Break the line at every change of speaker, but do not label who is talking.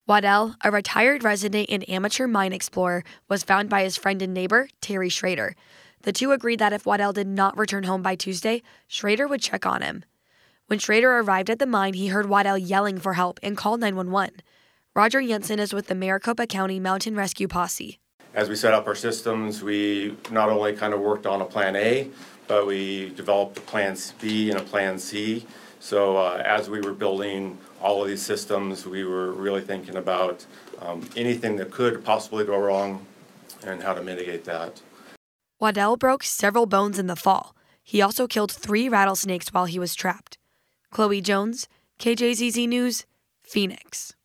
Waddell, a retired resident and amateur mine explorer, was found by his friend and neighbor, Terry Schrader. The two agreed that if Waddell did not return home by Tuesday, Schrader would check on him. When Schrader arrived at the mine, he heard Waddell yelling for help and called 911. Roger Jensen is with the Maricopa County Mountain Rescue Posse.
As we set up our systems, we not only kind of worked on a plan A, but we developed a plan B and a plan C. So as we were building all of these systems, we were really thinking about anything that could possibly go wrong and how to mitigate that.
Waddell broke several bones in the fall. He also killed 3 rattlesnakes while he was trapped. Chloe Jones, KJZZ News, Phoenix.